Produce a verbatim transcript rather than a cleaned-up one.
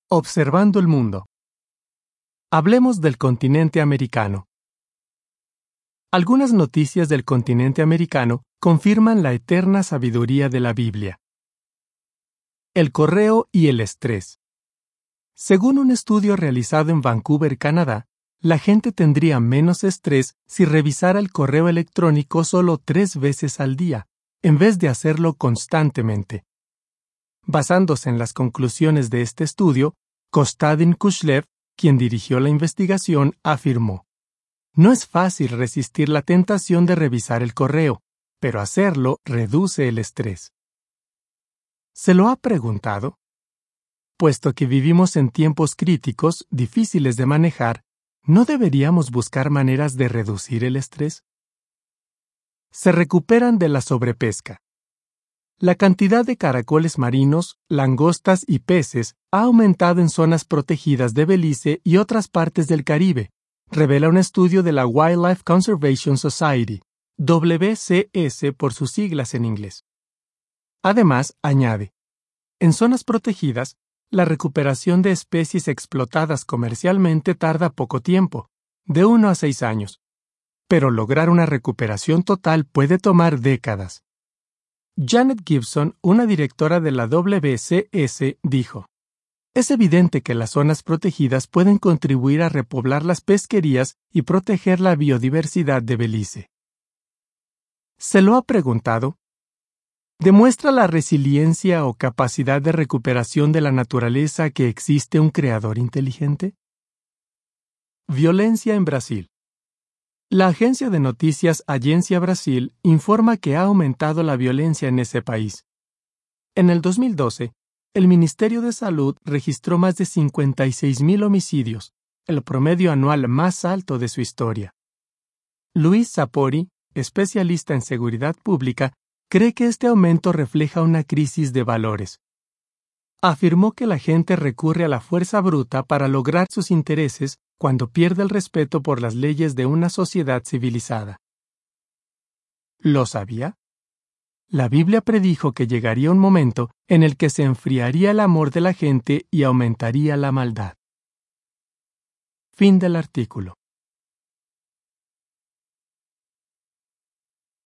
Observando el mundo. Hablemos del continente americano. Algunas noticias del continente americano confirman la eterna sabiduría de la Biblia. El correo y el estrés. Según un estudio realizado en Vancouver, Canadá, la gente tendría menos estrés si revisara el correo electrónico solo tres veces al día, en vez de hacerlo constantemente. Basándose en las conclusiones de este estudio, Kostadin Kushlev, quien dirigió la investigación, afirmó: no es fácil resistir la tentación de revisar el correo, pero hacerlo reduce el estrés. ¿Se lo ha preguntado? Puesto que vivimos en tiempos críticos, difíciles de manejar, ¿no deberíamos buscar maneras de reducir el estrés? Se recuperan de la sobrepesca. La cantidad de caracoles marinos, langostas y peces ha aumentado en zonas protegidas de Belice y otras partes del Caribe, revela un estudio de la Wildlife Conservation Society, W C S por sus siglas en inglés. Además, añade, en zonas protegidas, la recuperación de especies explotadas comercialmente tarda poco tiempo, de uno a seis años, pero lograr una recuperación total puede tomar décadas. Janet Gibson, una directora de la W C S, dijo: es evidente que las zonas protegidas pueden contribuir a repoblar las pesquerías y proteger la biodiversidad de Belice. ¿Se lo ha preguntado? ¿Demuestra la resiliencia o capacidad de recuperación de la naturaleza que existe un creador inteligente? Violencia en Brasil. La agencia de noticias Agência Brasil informa que ha aumentado la violencia en ese país. En el dos mil doce, el Ministerio de Salud registró más de cincuenta y seis mil homicidios, el promedio anual más alto de su historia. Luis Sapori, especialista en seguridad pública, cree que este aumento refleja una crisis de valores. Afirmó que la gente recurre a la fuerza bruta para lograr sus intereses cuando pierde el respeto por las leyes de una sociedad civilizada. ¿Lo sabía? La Biblia predijo que llegaría un momento en el que se enfriaría el amor de la gente y aumentaría la maldad. Fin del artículo.